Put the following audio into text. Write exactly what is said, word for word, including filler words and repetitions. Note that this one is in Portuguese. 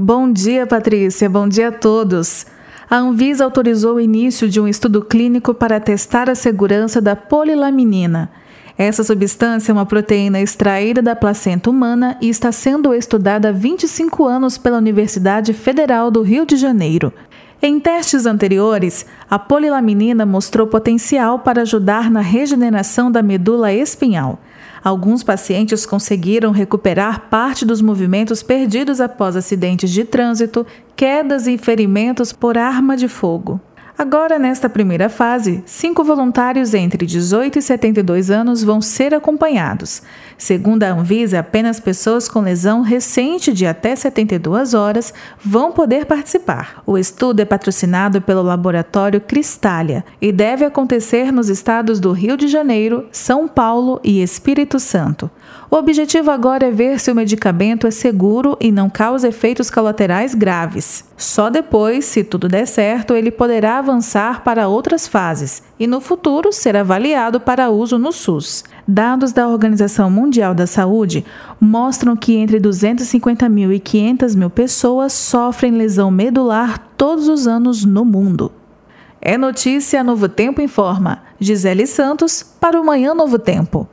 Bom dia, Patrícia. Bom dia a todos. A Anvisa autorizou o início de um estudo clínico para testar a segurança da polilaminina. Essa substância é uma proteína extraída da placenta humana e está sendo estudada há vinte e cinco anos pela Universidade Federal do Rio de Janeiro. Em testes anteriores, a polilaminina mostrou potencial para ajudar na regeneração da medula espinhal. Alguns pacientes conseguiram recuperar parte dos movimentos perdidos após acidentes de trânsito, quedas e ferimentos por arma de fogo. Agora, nesta primeira fase, cinco voluntários entre dezoito e setenta e dois anos vão ser acompanhados. Segundo a Anvisa, apenas pessoas com lesão recente de até setenta e duas horas vão poder participar. O estudo é patrocinado pelo laboratório Cristália e deve acontecer nos estados do Rio de Janeiro, São Paulo e Espírito Santo. O objetivo agora é ver se o medicamento é seguro e não causa efeitos colaterais graves. Só depois, se tudo der certo, ele poderá avançar para outras fases e, no futuro, ser avaliado para uso no SUS. Dados da Organização Mundial da Saúde mostram que entre duzentos e cinquenta mil e quinhentas mil pessoas sofrem lesão medular todos os anos no mundo. É notícia, Novo Tempo informa. Gisele Santos para o Manhã Novo Tempo.